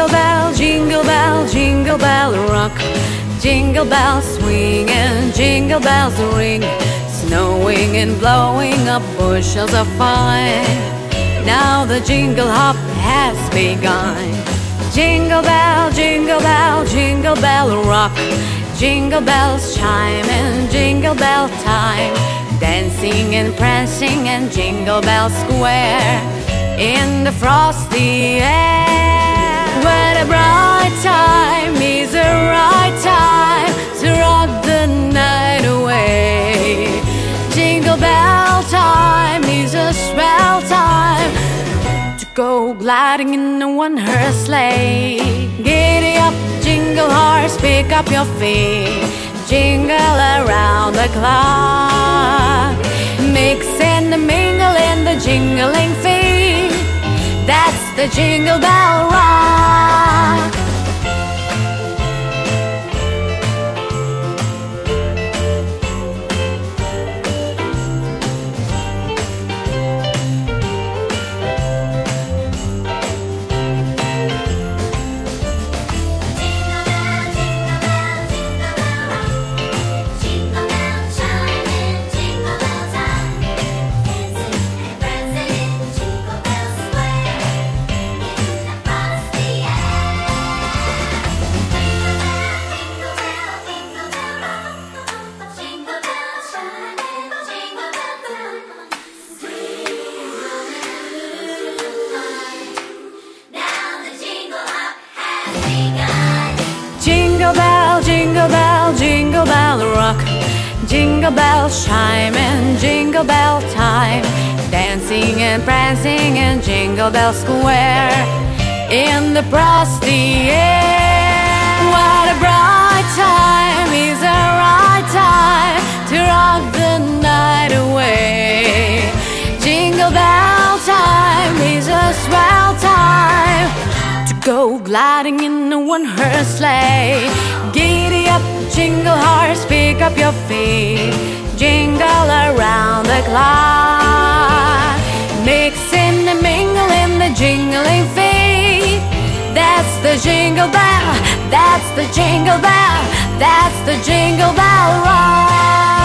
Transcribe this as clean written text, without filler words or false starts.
jingle bell rock. Jingle bells swing and jingle bells ring, snowing and blowing up bushels of fine. Now the jingle hop has begun. Jingle bell, jingle bell, jingle bell rock. Jingle bells chime and jingle bell time, dancing and prancing and Jingle Bell Square in the frosty air. What a bright time is the right time to rock the night away. Jingle bell time is a swell time to go gliding in a one-horse sleigh. Giddy up, jingle horse, pick up your feet, jingle around the clock. Mix and mingle in the jingling feet, that's the Jingle Bell Rock. Jingle bell, jingle bell, jingle bell rock. Jingle bells chime and jingle bell time, dancing and prancing in Jingle Bell Square in the frosty air. What a bright time is the right time to rock the night away. Jingle bell time is a swell time to go gliding in a one-horse sleigh. Giddy up, jingle horse, pick up your feet, jingle around the clock. Mix and mingle in the jingling feet, that's the Jingle Bell, that's the Jingle Bell, that's the Jingle Bell Rock.